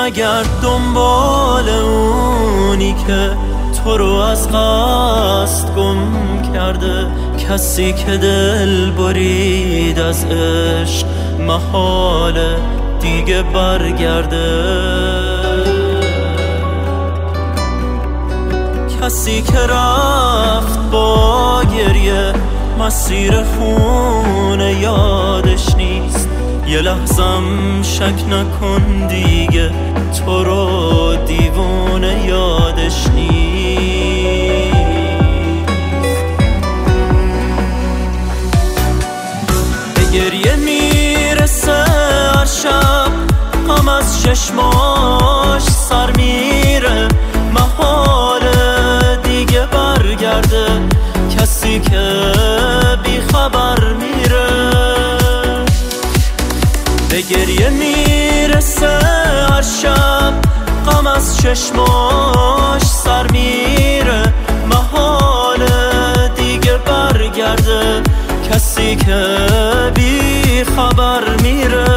نگرد دنبال اونی که تو رو از قصد گم کرده. کسی که دل برید از عشق محاله دیگه برگرده. کسی که رفت با گریه مسیر خونه یادش نیست. یه لحظم شک نکن دیگه تو رو دیوونه یادش نیست. به گریه میرسه هر شب غم از چشماش سر میره. محاله دیگه برگرده کسی که بی خبر میره. به گریه میرسه هر شب غم از چشماش سر میره. محاله دیگه برگرده کسی که بی خبر میره.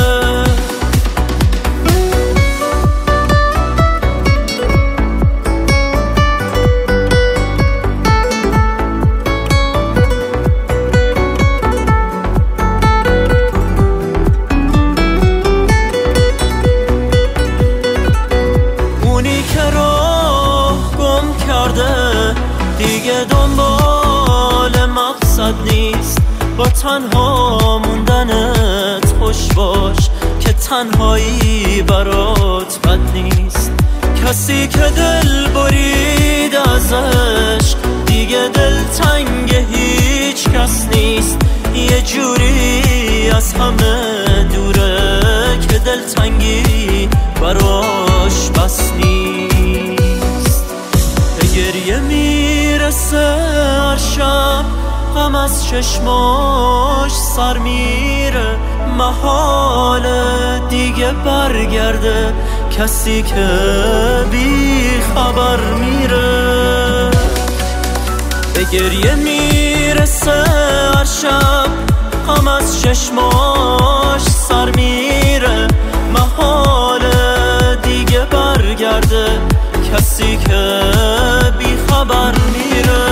دیگه دنبال مقصد نیست. با تنها موندنت خوش باش که تنهایی برات بد نیست. کسی که دل برید ازش دیگه دل تنگ هیچ کس نیست. یه جوری از همه دوره که دل تنگی براش بس نیست. به گریه میرسه هر شب غم از چشماش سر میره. محاله دیگه برگرده کسی که بی خبر میره. به گریه میرسه هر شب غم از چشماش سر میره. محاله دیگه برگرده کسی که بی خبر میره.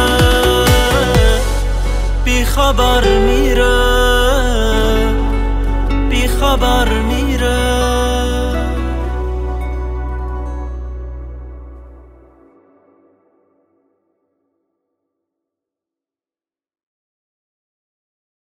بی خبر میره. بی خبر میره.